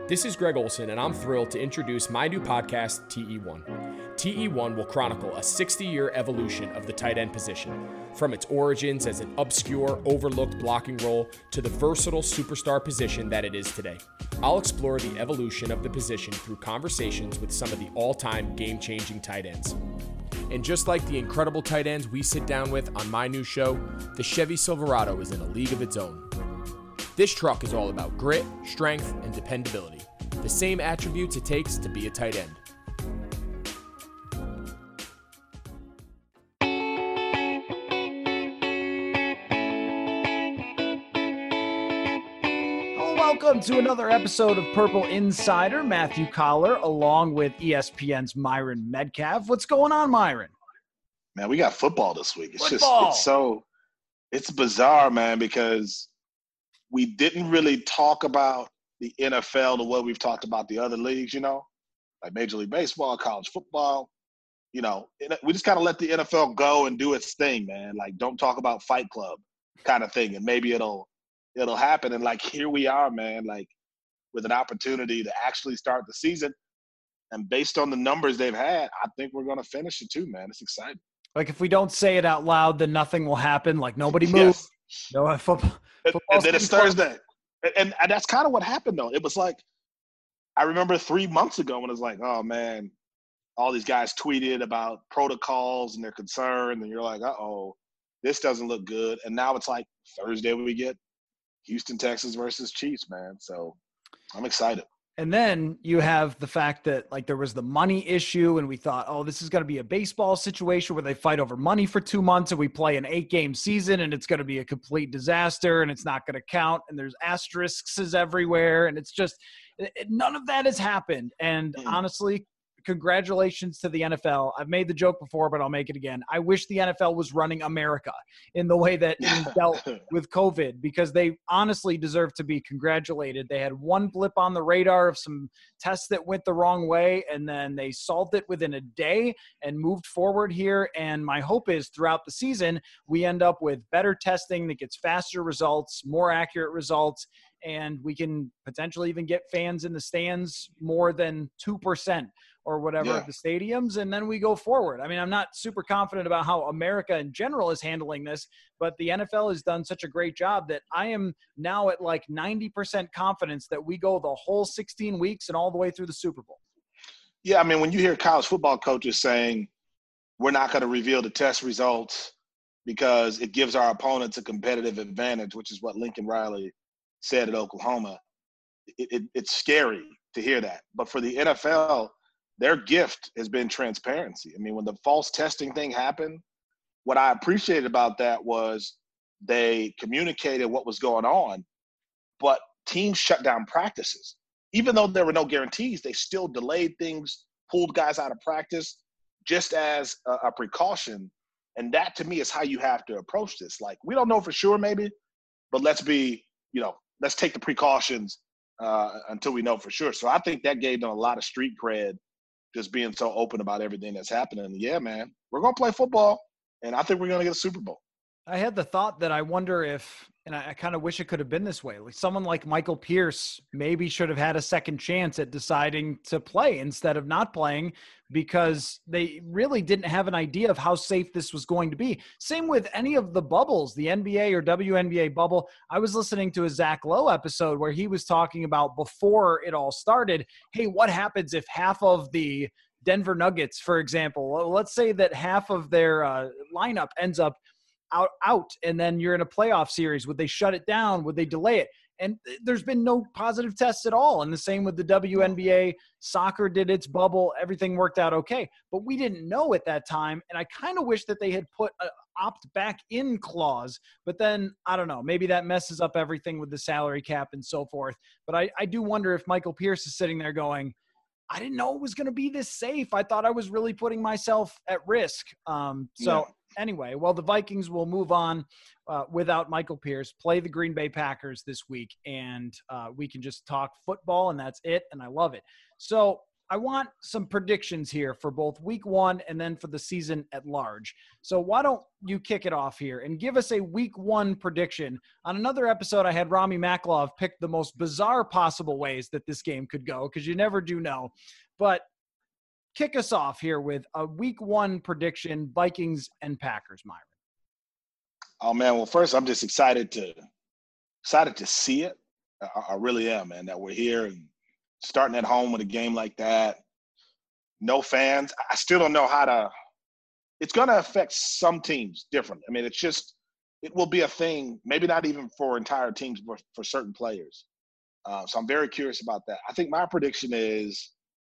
This is Greg Olson, and I'm thrilled to introduce my new podcast, TE1. TE1 will chronicle a 60-year evolution of the tight end position, from its origins as an obscure, overlooked blocking role to the versatile superstar position that it is today. I'll explore the evolution of the position through conversations with some of the all-time game-changing tight ends. And just like the incredible tight ends we sit down with on my new show, the Chevy Silverado is in a league of its own. This truck is all about grit, strength, and dependability, the same attributes it takes to be a tight end. Welcome to another episode of Purple Insider. Matthew Collar along with ESPN's Myron Medcalf. What's going on, Myron? Man, we got football this week. It's bizarre, man, because we didn't really talk about the NFL the way we've talked about the other leagues, like Major League Baseball, college football. We just kind of let the NFL go and do its thing, man. Like, don't talk about Fight Club kind of thing, and maybe it'll happen. And, like, here we are, man, like, with an opportunity to actually start the season. And based on the numbers they've had, I think we're going to finish it too, man. It's exciting. Like, if we don't say it out loud, then nothing will happen. Like, nobody moves. Yes. No football. And then it's Thursday. And that's kind of what happened, though. It was like, I remember 3 months ago when it was like, oh, man, all these guys tweeted about protocols and their concern. And you're like, uh-oh, this doesn't look good. And now it's like Thursday we get Houston, Texas versus Chiefs, man. So I'm excited. And then you have the fact that, like, there was the money issue, and we thought, oh, this is going to be a baseball situation where they fight over money for 2 months and we play an 8-game season and it's going to be a complete disaster and it's not going to count. And there's asterisks everywhere. And it's just none of that has happened. And honestly, congratulations to the NFL. I've made the joke before, but I'll make it again. I wish the NFL was running America in the way that it dealt with COVID, because they honestly deserve to be congratulated. They had one blip on the radar of some tests that went the wrong way, and then they solved it within a day and moved forward here. And my hope is throughout the season, we end up with better testing that gets faster results, more accurate results, and we can potentially even get fans in the stands more than 2% or whatever of the stadiums, and then we go forward. I mean, I'm not super confident about how America in general is handling this, but the NFL has done such a great job that I am now at like 90% confidence that we go the whole 16 weeks and all the way through the Super Bowl. Yeah, I mean, when you hear college football coaches saying we're not going to reveal the test results because it gives our opponents a competitive advantage, which is what Lincoln Riley said at Oklahoma, it's scary to hear that. But for the NFL, their gift has been transparency. I mean, when the false testing thing happened, what I appreciated about that was they communicated what was going on, but teams shut down practices. Even though there were no guarantees, they still delayed things, pulled guys out of practice just as a precaution. And that, to me, is how you have to approach this. Like, we don't know for sure maybe, but let's take the precautions until we know for sure. So I think that gave them a lot of street cred, just being so open about everything that's happening. Yeah, man, we're going to play football, and I think we're going to get a Super Bowl. I had the thought that I wonder if, and I kind of wish it could have been this way, like someone like Michael Pierce maybe should have had a second chance at deciding to play instead of not playing, because they really didn't have an idea of how safe this was going to be. Same with any of the bubbles, the NBA or WNBA bubble. I was listening to a Zach Lowe episode where he was talking about, before it all started, hey, what happens if half of the Denver Nuggets, for example, let's say that half of their lineup ends up out, and then you're in a playoff series. Would they shut it down? Would they delay it? And there's been no positive tests at all. And the same with the WNBA. Soccer did its bubble. Everything worked out okay. But we didn't know at that time. And I kind of wish that they had put an opt back in clause. But then, I don't know, maybe that messes up everything with the salary cap and so forth. But I do wonder if Michael Pierce is sitting there going, I didn't know it was going to be this safe. I thought I was really putting myself at risk. Anyway, well, the Vikings will move on without Michael Pierce, play the Green Bay Packers this week, and we can just talk football, and that's it, and I love it. So I want some predictions here for both week 1 and then for the season at large. So why don't you kick it off here and give us a week 1 prediction? On another episode, I had Rami Maklov pick the most bizarre possible ways that this game could go, because you never do know. But kick us off here with a week 1 prediction, Vikings and Packers, Myron. Oh man, well first I'm just excited to see it. I really am, man, that we're here and starting at home with a game like that. No fans. I still don't know it's going to affect some teams differently. I mean, it will be a thing, maybe not even for entire teams, but for certain players. So I'm very curious about that. I think my prediction is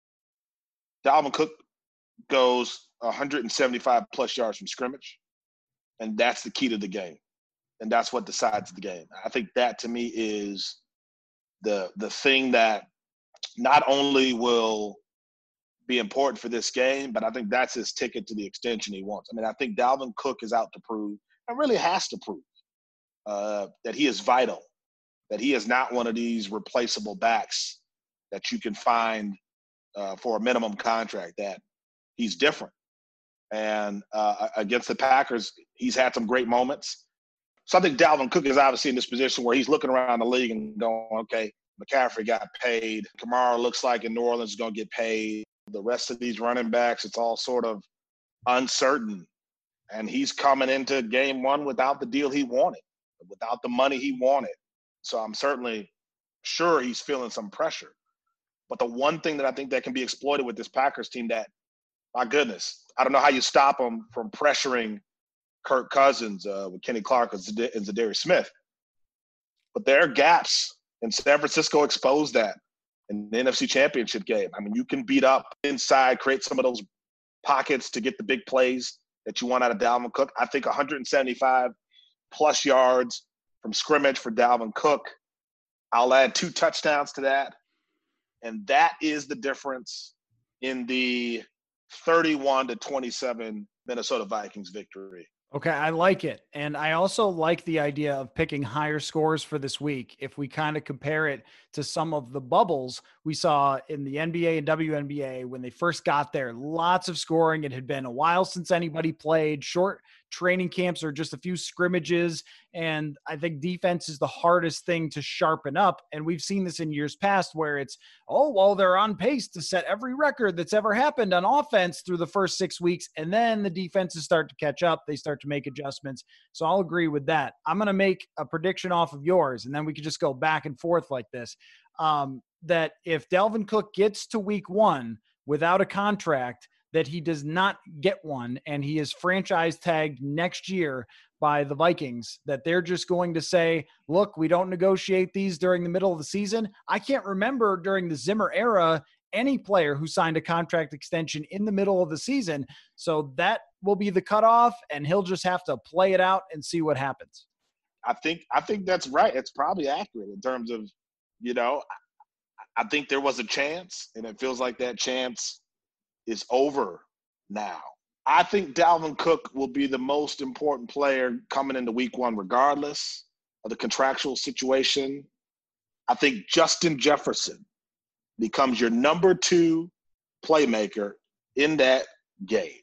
Dalvin Cook goes 175 plus yards from scrimmage, and that's the key to the game. And that's what decides the game. I think that to me is the thing that not only will be important for this game, but I think that's his ticket to the extension he wants. I mean, I think Dalvin Cook is out to prove, and really has to prove, that he is vital, that he is not one of these replaceable backs that you can find for a minimum contract, that he's different. And against the Packers, he's had some great moments. So I think Dalvin Cook is obviously in this position where he's looking around the league and going, okay, McCaffrey got paid. Kamara looks like in New Orleans is going to get paid. The rest of these running backs, it's all sort of uncertain. And he's coming into game 1 without the deal he wanted, without the money he wanted. So I'm certainly sure he's feeling some pressure. But the one thing that I think that can be exploited with this Packers team, that, my goodness, I don't know how you stop them from pressuring Kirk Cousins with Kenny Clark and Zadarius Smith. But there are gaps, and San Francisco exposed that in the NFC Championship game. I mean, you can beat up inside, create some of those pockets to get the big plays that you want out of Dalvin Cook. I think 175 plus yards from scrimmage for Dalvin Cook. I'll add 2 touchdowns to that. And that is the difference in the 31-27 Minnesota Vikings victory. Okay, I like it. And I also like the idea of picking higher scores for this week. If we kind of compare it to some of the bubbles we saw in the NBA and WNBA when they first got there, lots of scoring. It had been a while since anybody played, short training camps or just a few scrimmages. And I think defense is the hardest thing to sharpen up. And we've seen this in years past where it's, they're on pace to set every record that's ever happened on offense through the first 6 weeks. And then the defenses start to catch up. They start to make adjustments. So I'll agree with that. I'm going to make a prediction off of yours, and then we could just go back and forth like this. That if Dalvin Cook gets to week 1 without a contract, that he does not get one, and he is franchise tagged next year by the Vikings, that they're just going to say, look, we don't negotiate these during the middle of the season. I can't remember during the Zimmer era any player who signed a contract extension in the middle of the season. So that will be the cutoff, and he'll just have to play it out and see what happens. I think that's right. It's probably accurate in terms of, I think there was a chance, and it feels like that chance is over now. I think Dalvin Cook will be the most important player coming into week 1, regardless of the contractual situation. I think Justin Jefferson becomes your number 2 playmaker in that game.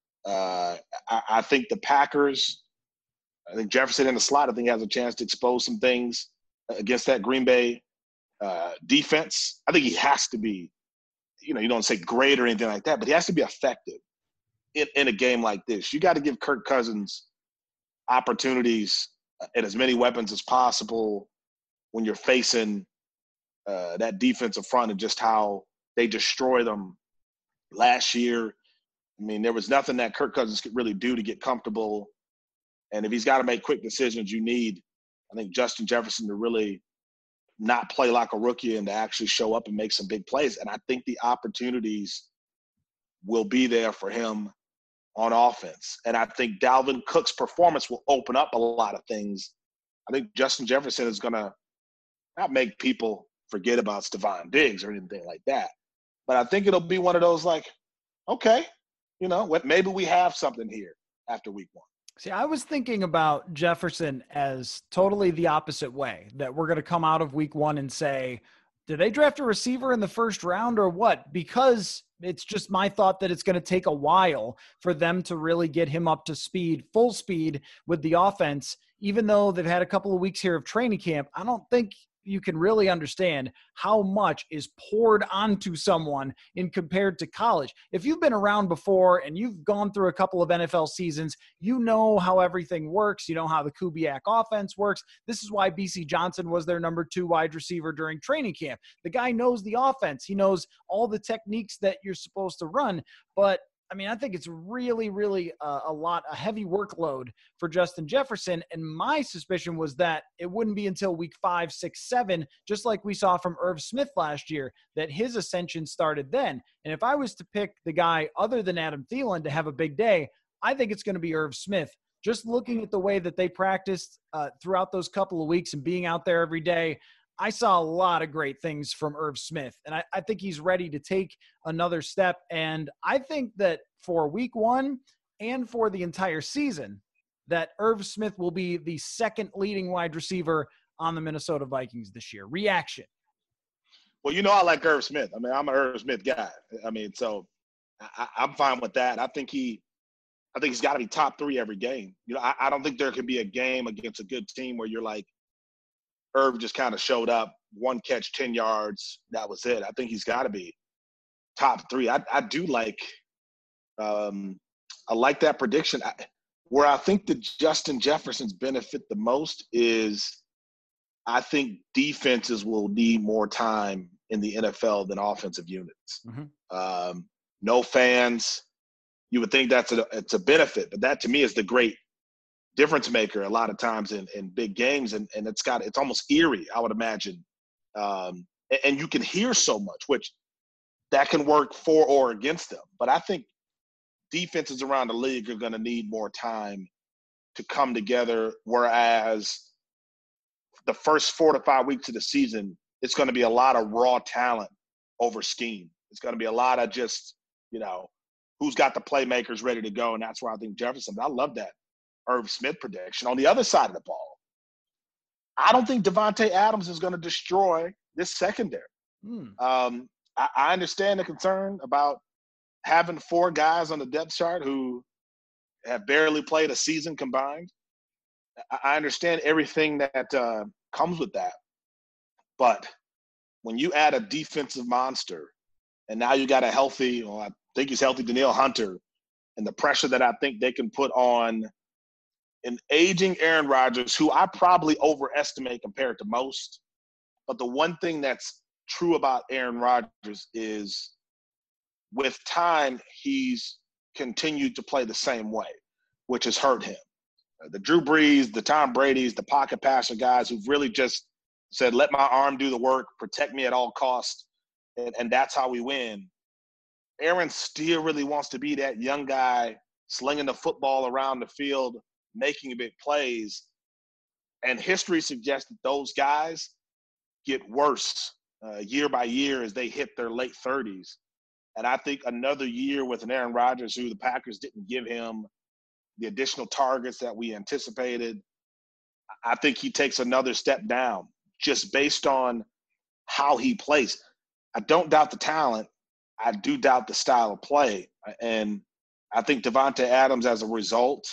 I think the Packers, I think Jefferson in the slot, I think has a chance to expose some things against that Green Bay defense. I think he has to be, you don't say great or anything like that, but he has to be effective in a game like this. You got to give Kirk Cousins opportunities and as many weapons as possible when you're facing that defensive front, and just how they destroy them last year. I mean, there was nothing that Kirk Cousins could really do to get comfortable. And if he's got to make quick decisions, you need, I think, Justin Jefferson to really not play like a rookie and to actually show up and make some big plays. And I think the opportunities will be there for him on offense. And I think Dalvin Cook's performance will open up a lot of things. I think Justin Jefferson is going to not make people forget about Stephon Diggs or anything like that. But I think it'll be one of those like, okay, maybe we have something here after week 1. See, I was thinking about Jefferson as totally the opposite way, that we're going to come out of week 1 and say, Did they draft a receiver in the first round or what? Because it's just my thought that it's going to take a while for them to really get him up to speed, full speed with the offense. Even though they've had a couple of weeks here of training camp, I don't think you can really understand how much is poured onto someone in compared to college. If you've been around before and you've gone through a couple of NFL seasons, you know how everything works. You know how the Kubiak offense works. This is why BC Johnson was their number 2 wide receiver during training camp. The guy knows the offense. He knows all the techniques that you're supposed to run. But I mean, I think it's really, really a heavy workload for Justin Jefferson. And my suspicion was that it wouldn't be until week 5, 6, 7, just like we saw from Irv Smith last year, that his ascension started then. And if I was to pick the guy other than Adam Thielen to have a big day, I think it's going to be Irv Smith. Just looking at the way that they practiced throughout those couple of weeks and being out there every day, I saw a lot of great things from Irv Smith, and I think he's ready to take another step. And I think that for week 1 and for the entire season, that Irv Smith will be the second leading wide receiver on the Minnesota Vikings this year. Reaction. Well, you know, I like Irv Smith. I mean, I'm an Irv Smith guy. I mean, so I'm fine with that. I think he's got to be top 3 every game. You know, I don't think there can be a game against a good team where you're like, Irv just kind of showed up, 1 catch, 10 yards. That was it. I think he's got to be top 3. I do like I like that prediction. Where I think that Justin Jefferson's benefit the most is I think defenses will need more time in the NFL than offensive units. Mm-hmm. No fans. You would think it's a benefit, but that to me is the great difference maker a lot of times in big games, and it's almost eerie, I would imagine. And you can hear so much, which that can work for or against them. But I think defenses around the league are going to need more time to come together, whereas the first 4 to 5 weeks of the season, it's going to be a lot of raw talent over scheme. It's going to be a lot of just, you know, who's got the playmakers ready to go, and that's where I think Jefferson. I love that Irv Smith prediction. On the other side of the ball, I don't think Davante Adams is going to destroy this secondary. I understand the concern about having 4 guys on the depth chart who have barely played a season combined. I understand everything that comes with that. But when you add a defensive monster, and now you got a healthy, I think he's healthy, Danielle Hunter, and the pressure that I think they can put on an aging Aaron Rodgers, who I probably overestimate compared to most. But the one thing that's true about Aaron Rodgers is with time, he's continued to play the same way, which has hurt him. The Drew Brees, the Tom Brady's, the pocket passer guys who've really just said, let my arm do the work, protect me at all costs, and that's how we win. Aaron still really wants to be that young guy slinging the football around the field, making big plays. And history suggests that those guys get worse year by year as they hit their late 30s. And I think another year with an Aaron Rodgers who the Packers didn't give him the additional targets that we anticipated, I think he takes another step down just based on how he plays. I don't doubt the talent. I do doubt the style of play. And I think Davante Adams, as a result,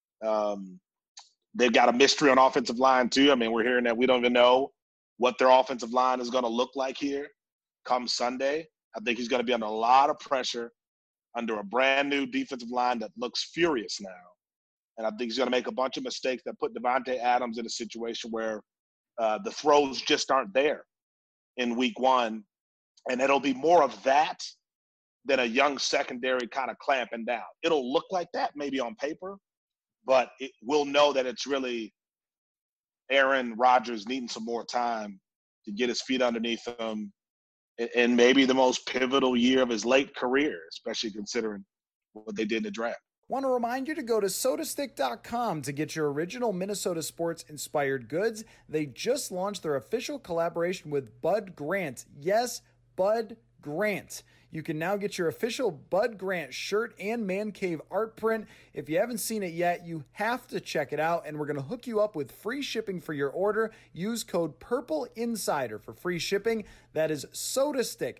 they've got a mystery on offensive line too. I mean, we're hearing that we don't even know what their offensive line is going to look like here come Sunday. I think he's going to be under a lot of pressure under a brand new defensive line that looks furious now. And I think he's going to make a bunch of mistakes that put Davante Adams in a situation where the throws just aren't there in week 1. And it'll be more of that than a young secondary kind of clamping down. It'll look like that maybe on paper, but we'll know that it's really Aaron Rodgers needing some more time to get his feet underneath him in maybe the most pivotal year of his late career, especially considering what they did in the draft. Want to remind you to go to sodastick.com to get your original Minnesota sports inspired goods. They just launched their official collaboration with Bud Grant. Yes, Bud Grant. You can now get your official Bud Grant shirt and Man Cave art print. If you haven't seen it yet, you have to check it out, and we're going to hook you up with free shipping for your order. Use code PURPLEINSIDER for free shipping. That is SotaStick,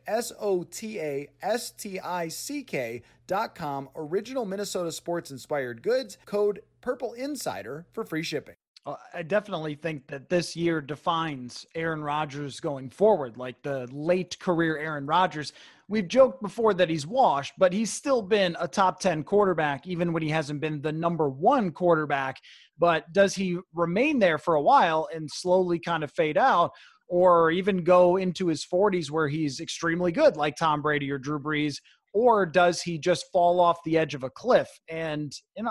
SotaStick.com. Original Minnesota sports inspired goods. Code PURPLEINSIDER for free shipping. I definitely think that this year defines Aaron Rodgers going forward, like the late career Aaron Rodgers. We've joked before that he's washed, but he's still been a top 10 quarterback, even when he hasn't been the number one quarterback. But does he remain there for a while and slowly kind of fade out, or even go into his 40s where he's extremely good, like Tom Brady or Drew Brees? Or does he just fall off the edge of a cliff? And,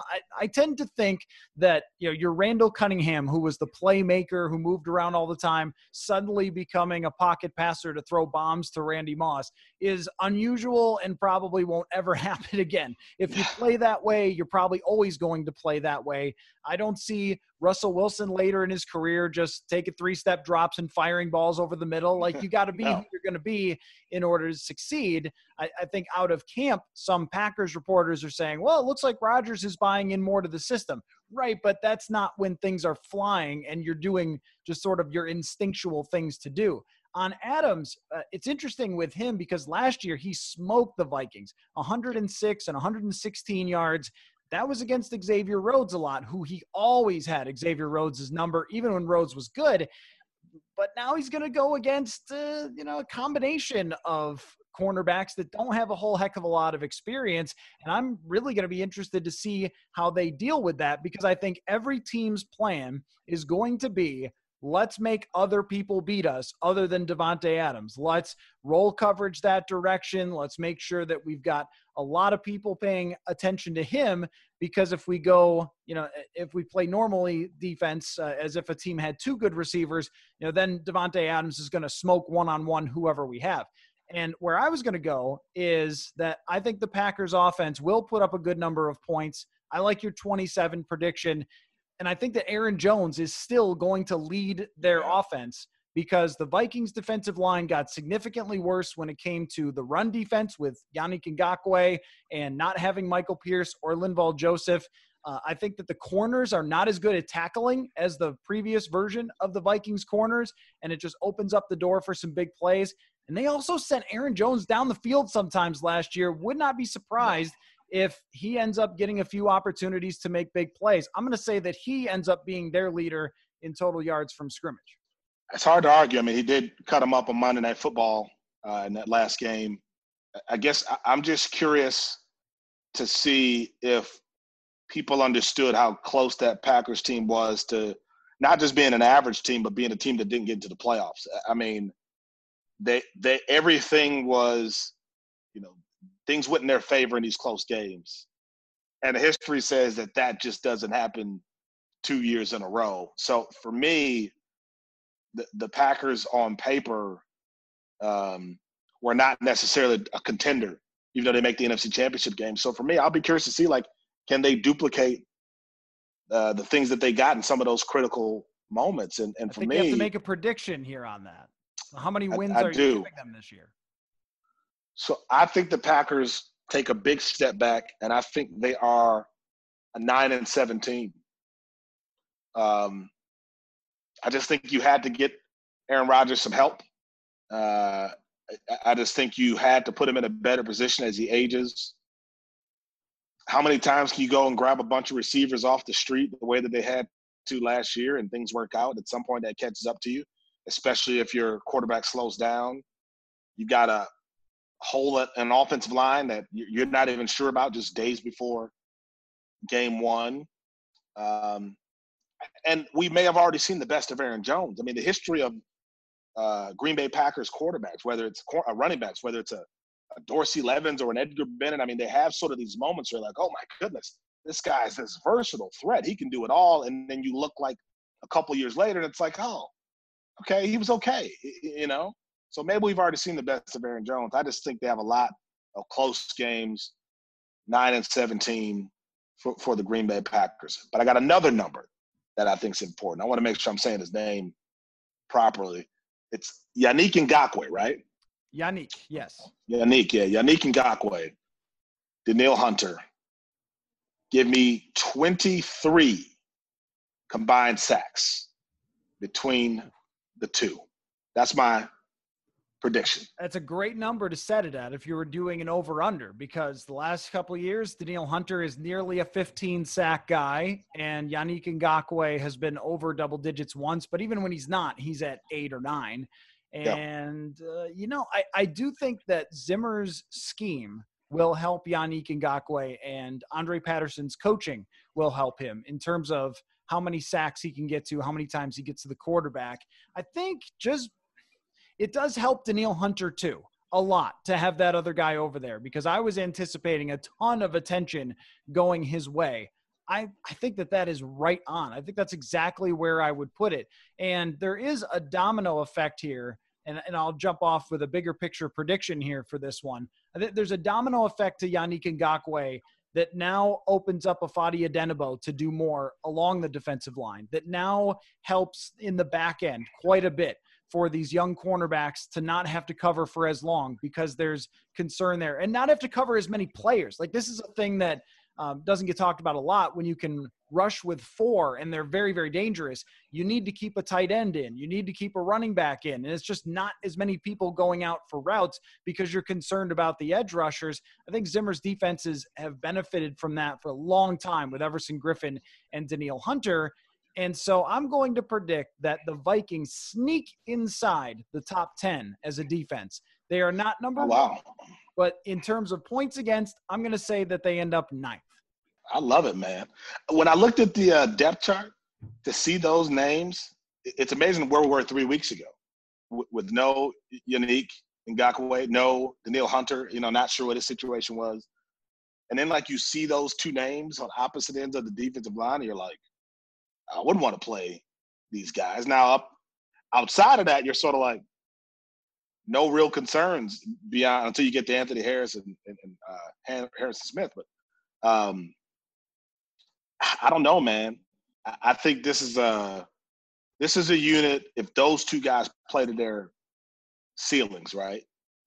I tend to think that, your Randall Cunningham, who was the playmaker, who moved around all the time, suddenly becoming a pocket passer to throw bombs to Randy Moss is unusual and probably won't ever happen again. If you play that way, you're probably always going to play that way. I don't see Russell Wilson later in his career just taking 3-step drops and firing balls over the middle. Like, you got to be who you're going to be in order to succeed. I think out of camp, some Packers reporters are saying, well, it looks like Rodgers is buying in more to the system. Right, but that's not when things are flying and you're doing just sort of your instinctual things to do. On Adams, it's interesting with him because last year he smoked the Vikings, 106 and 116 yards. That was against Xavier Rhodes a lot, who he always had Xavier Rhodes' number, even when Rhodes was good. But now he's going to go against, a combination of cornerbacks that don't have a whole heck of a lot of experience. And I'm really going to be interested to see how they deal with that, because I think every team's plan is going to be, let's make other people beat us other than Davante Adams. Let's roll coverage that direction. Let's make sure that we've got a lot of people paying attention to him, because if we go, if we play normally defense as if a team had two good receivers, then Davante Adams is going to smoke one-on-one whoever we have. And where I was going to go is that I think the Packers offense will put up a good number of points. I like your 27 prediction. And I think that Aaron Jones is still going to lead their offense, because the Vikings defensive line got significantly worse when it came to the run defense with Yannick Ngakoue and not having Michael Pierce or Linval Joseph. I think that the corners are not as good at tackling as the previous version of the Vikings corners, and it just opens up the door for some big plays. And they also sent Aaron Jones down the field sometimes last year. Would not be surprised if he ends up getting a few opportunities to make big plays. I'm going to say that he ends up being their leader in total yards from scrimmage. It's hard to argue. I mean, he did cut him up on Monday Night Football in that last game. I guess I'm just curious to see if people understood how close that Packers team was to not just being an average team, but being a team that didn't get into the playoffs. I mean, they everything was, things went in their favor in these close games. And the history says that just doesn't happen 2 years in a row. So for me, the Packers on paper were not necessarily a contender, even though they make the NFC Championship game. So for me, I'll be curious to see, can they duplicate the things that they got in some of those critical moments? And for me, you have to make a prediction here on that. So how many wins are you giving them this year? So I think the Packers take a big step back, and I think they are a 9-7 team. I just think you had to get Aaron Rodgers some help. I just think you had to put him in a better position as he ages. How many times can you go and grab a bunch of receivers off the street the way that they had to last year and things work out? At some point that catches up to you, especially if your quarterback slows down. You got to hold an offensive line that you're not even sure about just days before game one. And we may have already seen the best of Aaron Jones. I mean, the history of Green Bay Packers quarterbacks, whether it's running backs, whether it's a Dorsey Levens or an Edgar Bennett, I mean, they have sort of these moments where you're like, oh, my goodness, this guy's this versatile threat. He can do it all. And then you look like a couple years later, and it's like, oh, okay, he was okay, So maybe we've already seen the best of Aaron Jones. I just think they have a lot of close games, 9-17 for the Green Bay Packers. But I got another number that I think is important. I want to make sure I'm saying his name properly. It's Yannick Ngakoue, right? Yannick, yes. Yannick Ngakoue, Danielle Hunter. Give me 23 combined sacks between the two. That's my prediction. That's a great number to set it at if you were doing an over-under, because the last couple of years, Danielle Hunter is nearly a 15-sack guy, and Yannick Ngakoue has been over double digits once, but even when he's not, he's at 8 or 9. And, I do think that Zimmer's scheme will help Yannick Ngakoue, and Andre Patterson's coaching will help him in terms of how many sacks he can get to, how many times he gets to the quarterback. I think it does help Danielle Hunter too, a lot, to have that other guy over there, because I was anticipating a ton of attention going his way. I think that is right on. I think that's exactly where I would put it. And there is a domino effect here, and I'll jump off with a bigger picture prediction here for this one. I think there's a domino effect to Yannick Ngakoue that now opens up Ifeadi Odenigbo to do more along the defensive line, that now helps in the back end quite a bit for these young cornerbacks to not have to cover for as long, because there's concern there, and not have to cover as many players. Like, this is a thing that doesn't get talked about a lot. When you can rush with 4 and they're very, very dangerous, you need to keep a tight end in. You need to keep a running back in. And it's just not as many people going out for routes because you're concerned about the edge rushers. I think Zimmer's defenses have benefited from that for a long time with Everson Griffen and Danielle Hunter. And so I'm going to predict that the Vikings sneak inside the top 10 as a defense. They are not number one, but in terms of points against, I'm going to say that they end up 9th. I love it, man. When I looked at the depth chart to see those names, it's amazing where we were 3 weeks ago with no Yannick Ngakoue, no Danielle Hunter, not sure what his situation was. And then, you see those two names on opposite ends of the defensive line, and you're like, I wouldn't want to play these guys. Now, outside of that, you're sort of like, no real concerns beyond until you get to Anthony Harrison and Harrison Smith. But I don't know, man. I think this is a unit. If those two guys play to their ceilings, right?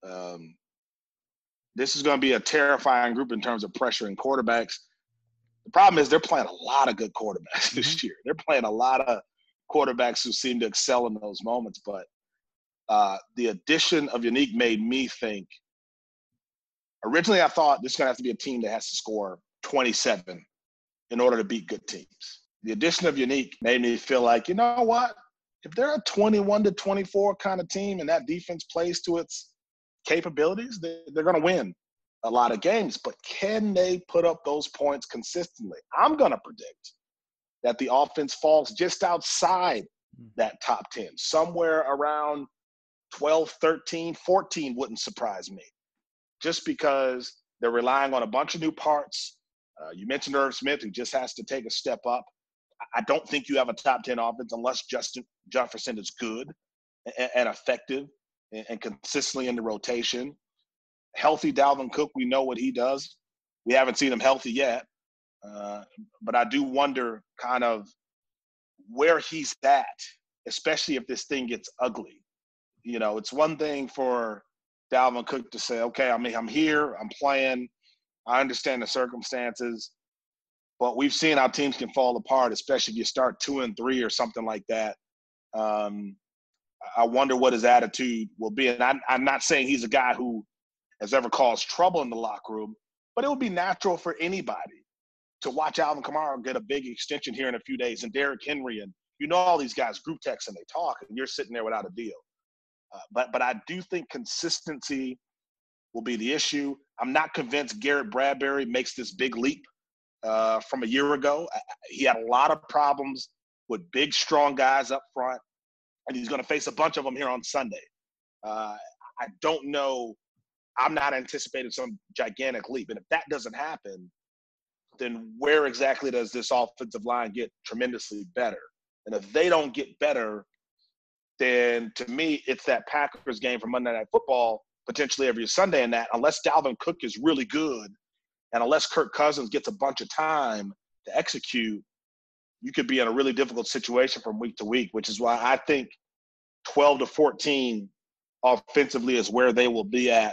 This is going to be a terrifying group in terms of pressure and quarterbacks. The problem is they're playing a lot of good quarterbacks this year. They're playing a lot of quarterbacks who seem to excel in those moments. But the addition of Yannick made me think – originally I thought this is going to have to be a team that has to score 27 in order to beat good teams. The addition of Yannick made me feel like, you know what? If they're a 21-24 kind of team and that defense plays to its capabilities, they're going to win a lot of games. But can they put up those points consistently? I'm going to predict that the offense falls just outside that top 10, somewhere around 12, 13, 14 wouldn't surprise me, just because they're relying on a bunch of new parts. You mentioned Irv Smith, who just has to take a step up. I don't think you have a top 10 offense unless Justin Jefferson is good and effective and consistently in the rotation. Healthy Dalvin Cook, we know what he does. We haven't seen him healthy yet. But I do wonder kind of where he's at, especially if this thing gets ugly. It's one thing for Dalvin Cook to say, okay, I'm here, I'm playing, I understand the circumstances, but we've seen how teams can fall apart, especially if you start 2-3 or something like that. I wonder what his attitude will be. And I'm not saying he's a guy who has ever caused trouble in the locker room, but it would be natural for anybody to watch Alvin Kamara get a big extension here in a few days, and Derrick Henry, and all these guys group text and they talk, and you're sitting there without a deal. But I do think consistency will be the issue. I'm not convinced Garrett Bradbury makes this big leap from a year ago. He had a lot of problems with big, strong guys up front, and he's going to face a bunch of them here on Sunday. I don't know. I'm not anticipating some gigantic leap. And if that doesn't happen, then where exactly does this offensive line get tremendously better? And if they don't get better, then to me, it's that Packers game from Monday Night Football, potentially every Sunday, in that unless Dalvin Cook is really good and unless Kirk Cousins gets a bunch of time to execute, you could be in a really difficult situation from week to week, which is why I think 12-14 offensively is where they will be at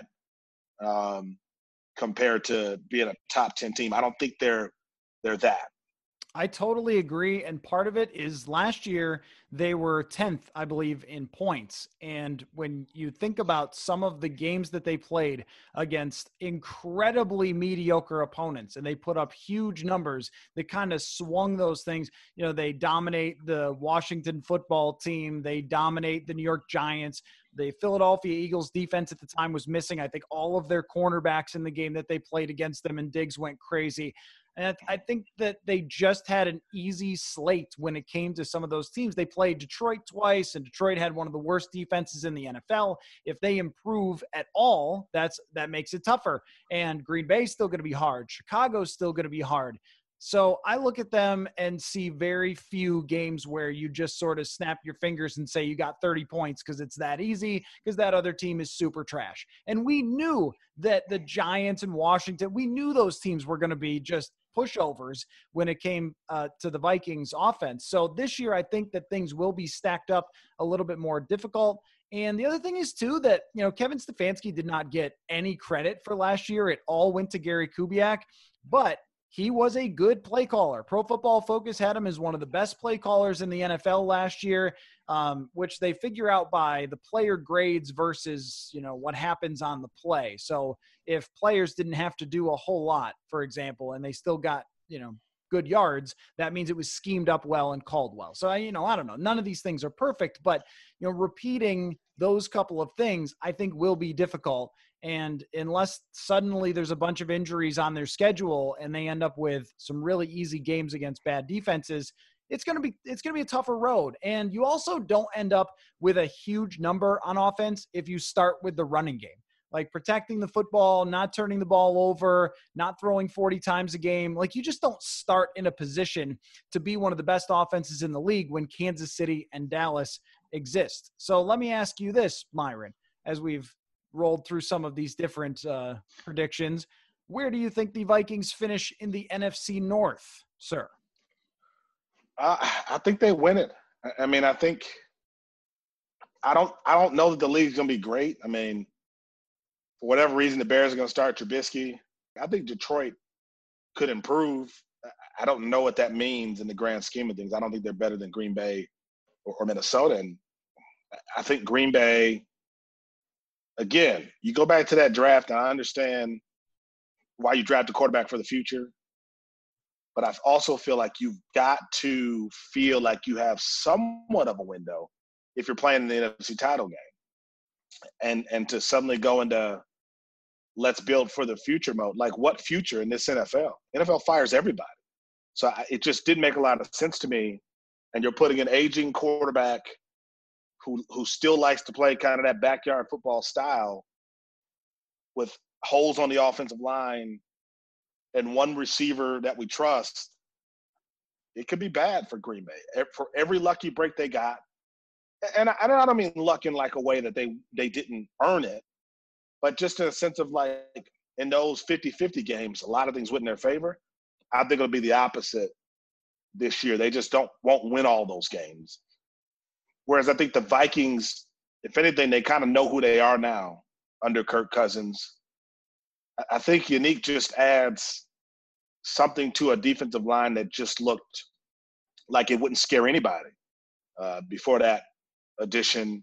compared to being a top 10 team. I don't think they're that. I totally agree. And part of it is last year they were 10th, I believe, in points. And when you think about some of the games that they played against incredibly mediocre opponents, and they put up huge numbers that kind of swung those things. You know, they dominate the Washington football team. They dominate the New York Giants. The Philadelphia Eagles defense at the time was missing, I think, all of their cornerbacks in the game that they played against them, and Diggs went crazy. And I think that they just had an easy slate when it came to some of those teams. They played Detroit twice, and Detroit had one of the worst defenses in the NFL. If they improve at all, that makes it tougher. And Green Bay's still going to be hard. Chicago's still going to be hard. So I look at them and see very few games where you just sort of snap your fingers and say you got 30 points because it's that easy, because that other team is super trash. And we knew that the Giants and Washington, we knew those teams were going to be just pushovers when it came to the Vikings offense. So this year, I think that things will be stacked up a little bit more difficult. And the other thing is, too, that, you know, Kevin Stefanski did not get any credit for last year. It all went to Gary Kubiak, but he was a good play caller. Pro Football Focus had him as one of the best play callers in the NFL last year, which they figure out by the player grades versus, you know, what happens on the play. So if players didn't have to do a whole lot, for example, and they still got, you know, good yards, that means it was schemed up well and called well. So, I don't know. None of these things are perfect, but, you know, repeating those couple of things, I think, will be difficult. And unless suddenly there's a bunch of injuries on their schedule and they end up with some really easy games against bad defenses, it's going to be a tougher road. And you also don't end up with a huge number on offense if you start with the running game. Like protecting the football, not turning the ball over, not throwing 40 times a game. Like, you just don't start in a position to be one of the best offenses in the league when Kansas City and Dallas exist. So let me ask you this, Myron, as we've rolled through some of these different predictions. Where do you think the Vikings finish in the NFC North, sir? I think they win it. I mean, I don't know that the league's going to be great. I mean, for whatever reason, the Bears are going to start Trubisky. I think Detroit could improve. I don't know what that means in the grand scheme of things. I don't think they're better than Green Bay or Minnesota. And I think Green Bay, again, you go back to that draft, and I understand why you draft a quarterback for the future. But I also feel like you've got to feel like you have somewhat of a window if you're playing in the NFC title game. And to suddenly go into let's build for the future mode. Like, what future in this NFL? NFL fires everybody. So it just didn't make a lot of sense to me. And you're putting an aging quarterback who still likes to play kind of that backyard football style with holes on the offensive line and one receiver that we trust. It could be bad for Green Bay. For every lucky break they got, and I don't mean luck in like a way that they didn't earn it, but just in a sense of like in those 50-50 games, a lot of things went in their favor. I think it'll be the opposite this year. They just won't win all those games. Whereas I think the Vikings, if anything, they kind of know who they are now under Kirk Cousins. I think Unique just adds something to a defensive line that just looked like it wouldn't scare anybody before that addition.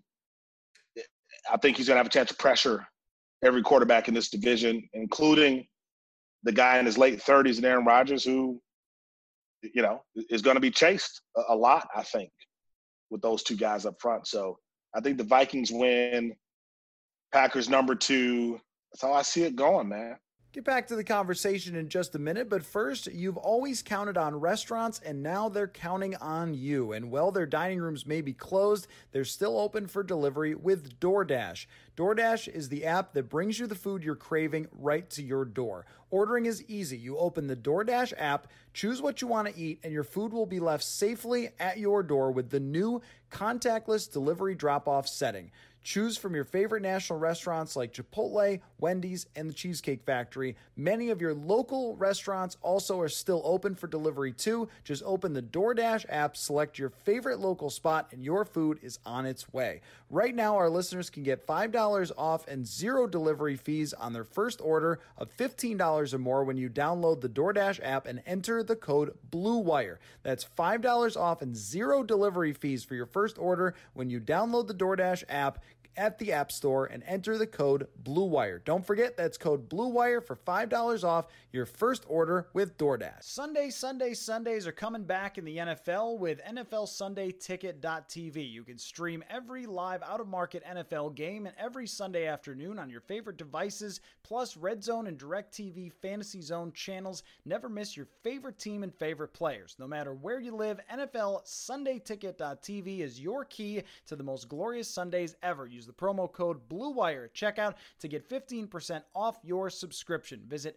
I think he's going to have a chance to pressure every quarterback in this division, including the guy in his late 30s, and Aaron Rodgers, who, you know, is going to be chased a lot, I think, with those two guys up front. So I think the Vikings win. Packers number 2. That's how I see it going, man. Get back to the conversation in just a minute, but first, you've always counted on restaurants, and now they're counting on you. And while their dining rooms may be closed, they're still open for delivery with DoorDash. DoorDash is the app that brings you the food you're craving right to your door. Ordering is easy. You open the DoorDash app, choose what you want to eat, and your food will be left safely at your door with the new contactless delivery drop-off setting. Choose from your favorite national restaurants like Chipotle, Wendy's, and the Cheesecake Factory. Many of your local restaurants also are still open for delivery too. Just open the DoorDash app, select your favorite local spot, and your food is on its way. Right now, our listeners can get $5 off and 0 delivery fees on their first order of $15 or more when you download the DoorDash app and enter the code BLUEWIRE. That's $5 off and 0 delivery fees for your first order when you download the DoorDash app at the App Store and enter the code BLUEWIRE. Don't forget, that's code BLUEWIRE for $5 off your first order with DoorDash. Sundays are coming back in the NFL with NFLSundayTicket.tv. You can stream every live out-of-market NFL game and every Sunday afternoon on your favorite devices, plus Red Zone and DirecTV Fantasy Zone channels. Never miss your favorite team and favorite players. No matter where you live, NFLSundayTicket.tv is your key to the most glorious Sundays ever. Use the promo code BLUEWIRE at checkout to get 15% off your subscription. Visit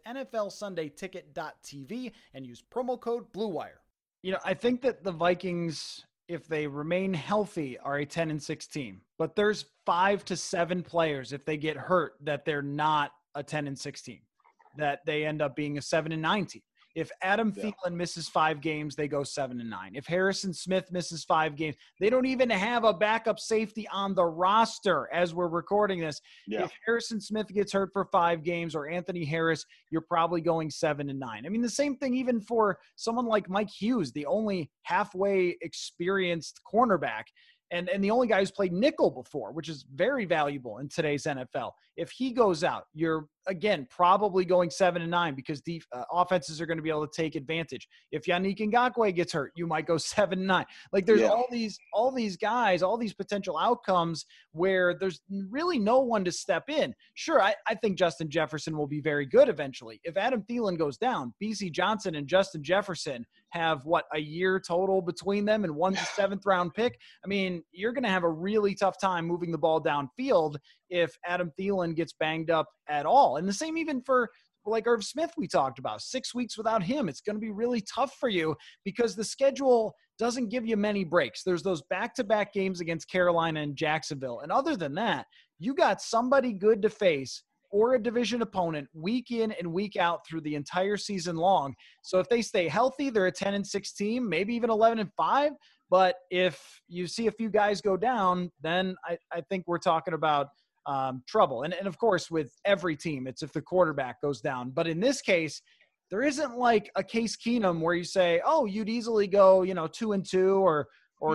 NFLSundayTicket.tv and use promo code BLUEWIRE. You know, I think that the Vikings, if they remain healthy, are a 10-6 team. But there's 5 to 7 players, if they get hurt, that they're not a 10-6 team, that they end up being a 7-9 team. If Adam Thielen misses 5 games, they go 7-9. If Harrison Smith misses 5 games, they don't even have a backup safety on the roster as we're recording this. Yeah. If Harrison Smith gets hurt for 5 games or Anthony Harris, you're probably going 7-9. I mean, the same thing even for someone like Mike Hughes, the only halfway experienced cornerback. And the only guy who's played nickel before, which is very valuable in today's NFL. If he goes out, you're, again, probably going 7-9 because the offenses are going to be able to take advantage. If Yannick Ngakoue gets hurt, you might go 7-9. Like there's all these guys, all these potential outcomes where there's really no one to step in. Sure, I think Justin Jefferson will be very good eventually. If Adam Thielen goes down, BC Johnson and Justin Jefferson have, a year total between them, and one's a 7th-round pick. I mean, you're going to have a really tough time moving the ball downfield if Adam Thielen gets banged up at all. And the same even for like Irv Smith we talked about. 6 weeks without him, it's going to be really tough for you because the schedule doesn't give you many breaks. There's those back-to-back games against Carolina and Jacksonville. And other than that, you got somebody good to face or a division opponent week in and week out through the entire season long. So if they stay healthy, they're a 10-6 team, maybe even 11-5. But if you see a few guys go down, then I think we're talking about trouble. And of course, with every team, it's if the quarterback goes down. But in this case, there isn't like a Case Keenum where you say, oh, you'd easily go, 2-2 or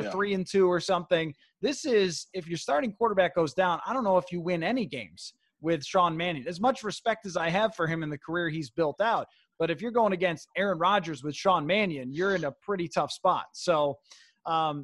3-2 or something. This is, if your starting quarterback goes down, I don't know if you win any games with Sean Mannion. As much respect as I have for him in the career he's built out, but if you're going against Aaron Rodgers with Sean Mannion, you're in a pretty tough spot. So, I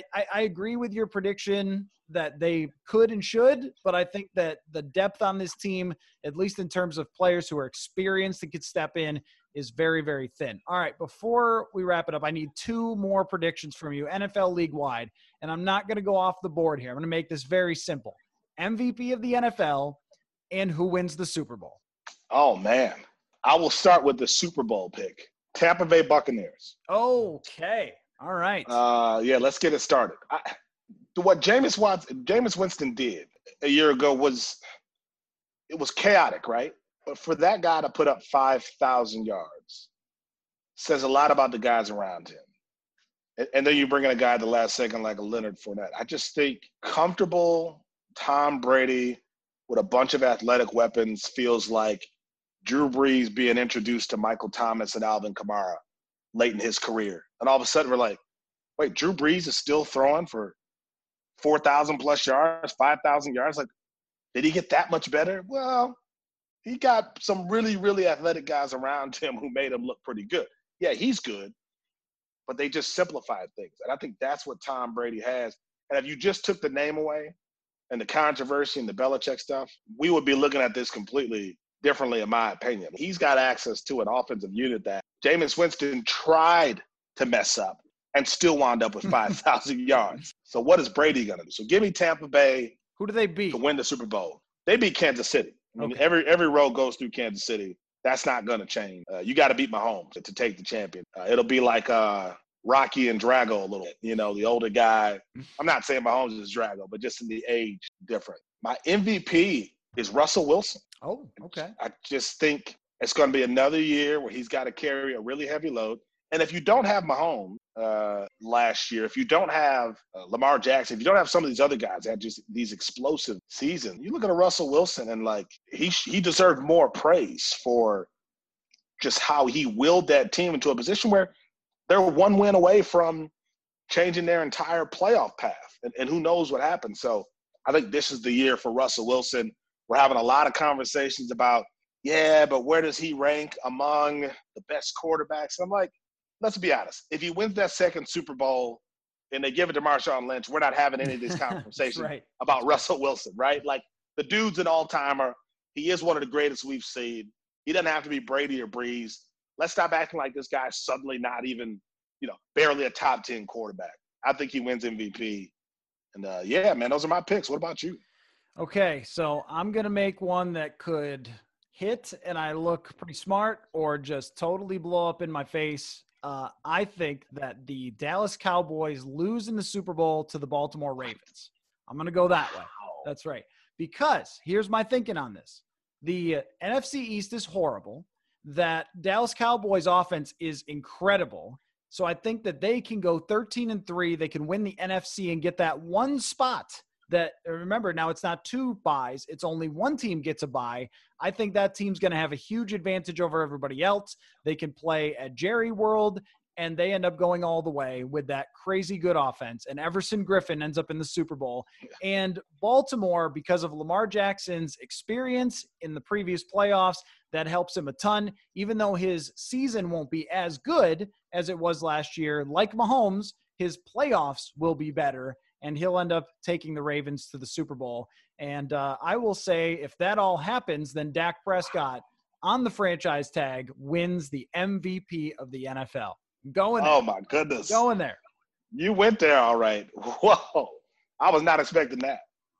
agree with your prediction that they could and should, but I think that the depth on this team, at least in terms of players who are experienced and could step in, is very, very thin. All right, before we wrap it up, I need 2 more predictions from you, NFL league-wide, and I'm not going to go off the board here. I'm going to make this very simple. MVP of the NFL and who wins the Super Bowl. Oh, man. I will start with the Super Bowl pick. Tampa Bay Buccaneers. Okay. All right. Let's get it started. What Jameis Winston did a year ago was chaotic, right? But for that guy to put up 5,000 yards says a lot about the guys around him. And then you bring in a guy at the last second like a Leonard Fournette. I just think comfortable Tom Brady with a bunch of athletic weapons feels like Drew Brees being introduced to Michael Thomas and Alvin Kamara late in his career. And all of a sudden we're like, wait, Drew Brees is still throwing for 4,000 plus yards, 5,000 yards. Like, did he get that much better? Well, he got some really, really athletic guys around him who made him look pretty good. Yeah, he's good, but they just simplified things. And I think that's what Tom Brady has. And if you just took the name away and the controversy and the Belichick stuff, we would be looking at this completely differently, in my opinion. He's got access to an offensive unit that Jameis Winston tried to mess up and still wound up with 5,000 yards. So what is Brady going to do? So give me Tampa Bay. Who do they beat? To win the Super Bowl. They beat Kansas City. I mean, every road goes through Kansas City. That's not going to change. You got to beat Mahomes to take the champion. It'll be like Rocky and Drago a little bit. You know, the older guy. I'm not saying Mahomes is Drago, but just in the age different. My MVP is Russell Wilson. Oh, okay. I just think it's going to be another year where he's got to carry a really heavy load. And if you don't have Mahomes last year, if you don't have Lamar Jackson, if you don't have some of these other guys that had just these explosive seasons, you look at a Russell Wilson and, like, he deserved more praise for just how he willed that team into a position where they're one win away from changing their entire playoff path. And who knows what happens. So I think this is the year for Russell Wilson. We're having a lot of conversations about, yeah, but where does he rank among the best quarterbacks? And I'm like, let's be honest. If he wins that second Super Bowl and they give it to Marshawn Lynch, we're not having any of these conversations right. about Russell Wilson, right? Like, the dude's an all-timer. He is one of the greatest we've seen. He doesn't have to be Brady or Breeze. Let's stop acting like this guy's suddenly not even, barely a top 10 quarterback. I think he wins MVP. And, yeah, man, those are my picks. What about you? Okay, so I'm going to make one that could hit and I look pretty smart, or just totally blow up in my face. I think that the Dallas Cowboys lose in the Super Bowl to the Baltimore Ravens. I'm going to go that way. That's right. Because here's my thinking on this. The NFC East is horrible. That Dallas Cowboys offense is incredible. So I think that they can go 13-3. They can win the NFC and get that one spot. That, remember, now it's not 2 buys. It's only one team gets a bye. I think that team's going to have a huge advantage over everybody else. They can play at Jerry World, and they end up going all the way with that crazy good offense. And Everson Griffin ends up in the Super Bowl. And Baltimore, because of Lamar Jackson's experience in the previous playoffs, that helps him a ton. Even though his season won't be as good as it was last year, like Mahomes, his playoffs will be better, and he'll end up taking the Ravens to the Super Bowl. And I will say, if that all happens, then Dak Prescott, on the franchise tag, wins the MVP of the NFL. Going there. Oh, my goodness. Going there. You went there all right. Whoa. I was not expecting that.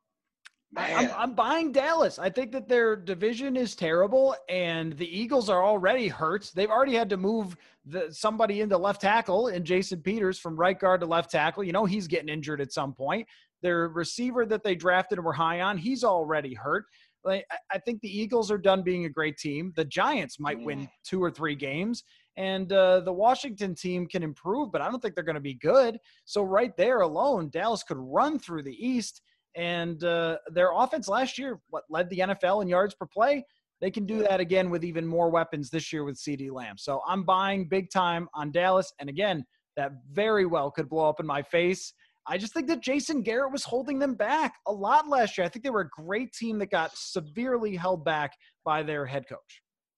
I'm buying Dallas. I think that their division is terrible, and the Eagles are already hurt. They've already had to move somebody into left tackle in Jason Peters from right guard to left tackle. He's getting injured at some point. Their receiver that they drafted and were high on, he's already hurt. I think the Eagles are done being a great team. The Giants might win 2 or 3 games, and the Washington team can improve, but I don't think they're going to be good. So right there alone, Dallas could run through the East. And their offense last year, led the NFL in yards per play. They can do that again with even more weapons this year with CeeDee Lamb. So I'm buying big time on Dallas. And again, that very well could blow up in my face. I just think that Jason Garrett was holding them back a lot last year. I think they were a great team that got severely held back by their head coach.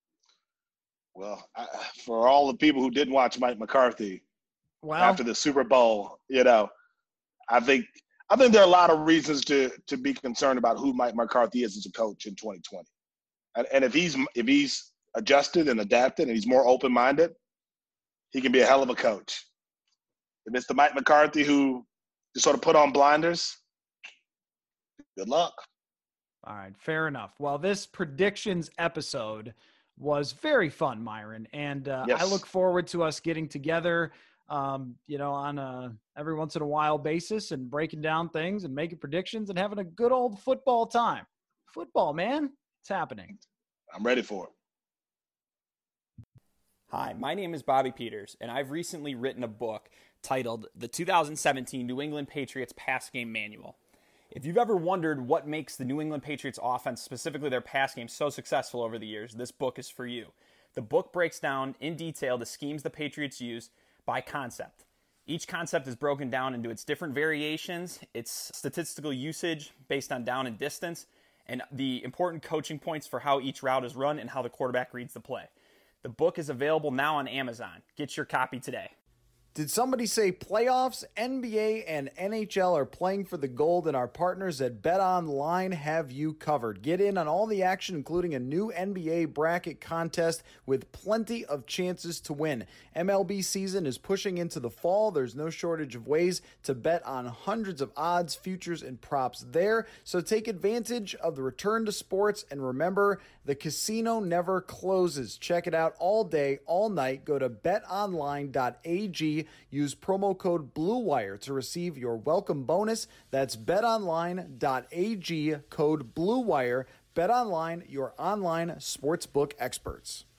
Well, for all the people who didn't watch Mike McCarthy after the Super Bowl, I think there are a lot of reasons to be concerned about who Mike McCarthy is as a coach in 2020. And if he's adjusted and adapted and he's more open-minded, he can be a hell of a coach. If it's the Mike McCarthy who just sort of put on blinders, good luck. All right, fair enough. Well, this predictions episode was very fun, Myron. And yes. I look forward to us getting together on a every once in a while basis and breaking down things and making predictions and having a good old football time. Football, man, it's happening. I'm ready for it. Hi, my name is Bobby Peters, and I've recently written a book titled The 2017 New England Patriots Pass Game Manual. If you've ever wondered what makes the New England Patriots offense, specifically their pass game, so successful over the years, this book is for you. The book breaks down in detail the schemes the Patriots use by concept. Each concept is broken down into its different variations, its statistical usage based on down and distance, and the important coaching points for how each route is run and how the quarterback reads the play. The book is available now on Amazon. Get your copy today. Did somebody say playoffs? NBA and NHL are playing for the gold, and our partners at BetOnline have you covered. Get in on all the action, including a new NBA bracket contest with plenty of chances to win. MLB season is pushing into the fall. There's no shortage of ways to bet on hundreds of odds, futures, and props there. So take advantage of the return to sports, and remember, the casino never closes. Check it out all day, all night. Go to betonline.ag free. Use promo code BLUEWIRE to receive your welcome bonus. That's betonline.ag, code BLUEWIRE. BetOnline, your online sportsbook experts.